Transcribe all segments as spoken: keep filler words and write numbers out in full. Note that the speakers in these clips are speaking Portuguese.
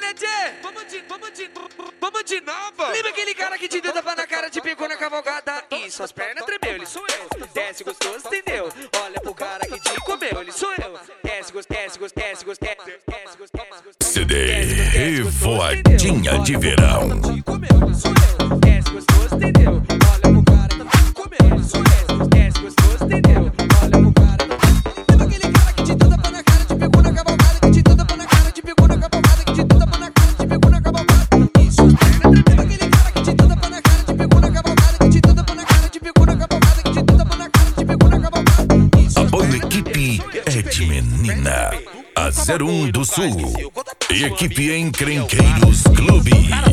Tchê, vamos de, vamos de, vamos de nova. Lembra aquele cara que te deu tapa na cara, te pegou na cavalgada e suas pernas tremeu, ele sou eu. Desce gostoso, entendeu? Olha pro cara que te comeu, ele sou eu. Desce gostoso, desce gostoso, desce gostoso, desce gostoso. C D Revoadinha de Verão. Te comeu, ele sou eu. Desce gostoso, entendeu? Olha pro cara que te comeu, ele sou eu. Desce gostoso, entendeu? Olha pro cara. Lembra aquele cara que te deu tapa na cara, te pegou na cavalgada, que te deu tapa na cara, te pegou na cavalgada, que te deu tapa na cara, te pegou na cavalgada. E suas pernas tremeu. Aquele cara que te deu tapa na cara, te pegou na cavalgada, que te deu tapa na cara, te pegou na cavalgada, que te deu tapa na cara, te pegou na cavalgada. A boa equipe é de menina. A zero um do Sul. Equipe Encrenqueiros Clube.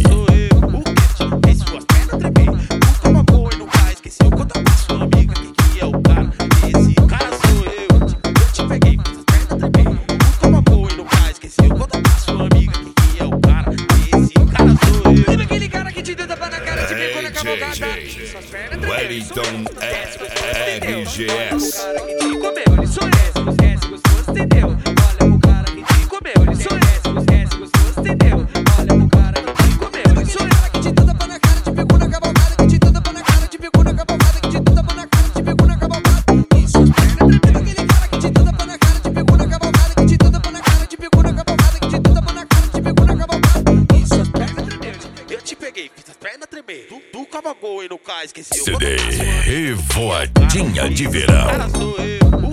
Wellington R G S. C D Revoadinha de Verão.